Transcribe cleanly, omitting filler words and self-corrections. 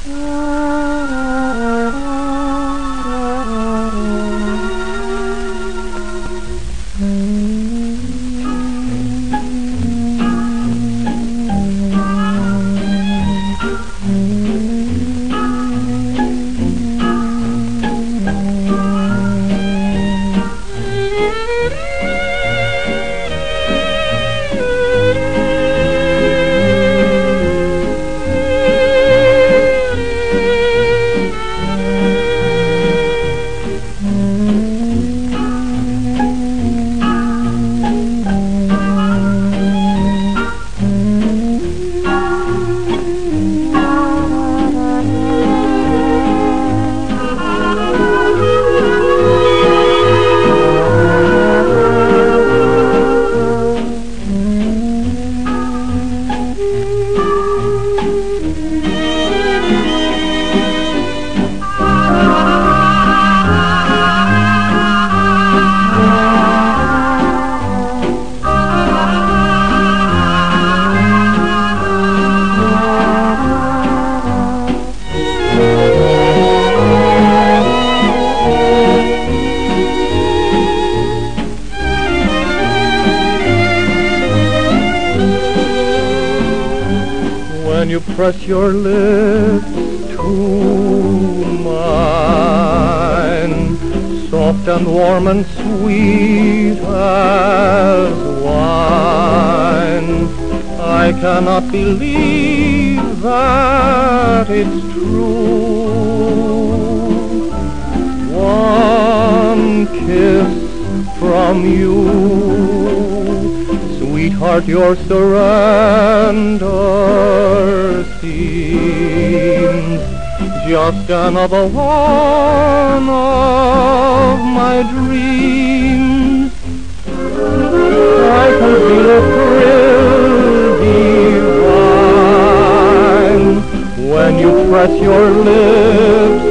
When you press your lips to mine, soft and warm and sweet as wine, I cannot believe that it's true. One kiss from you, sweetheart, your surrender seems just another one of my dreams. I can feel a thrill divine when you press your lips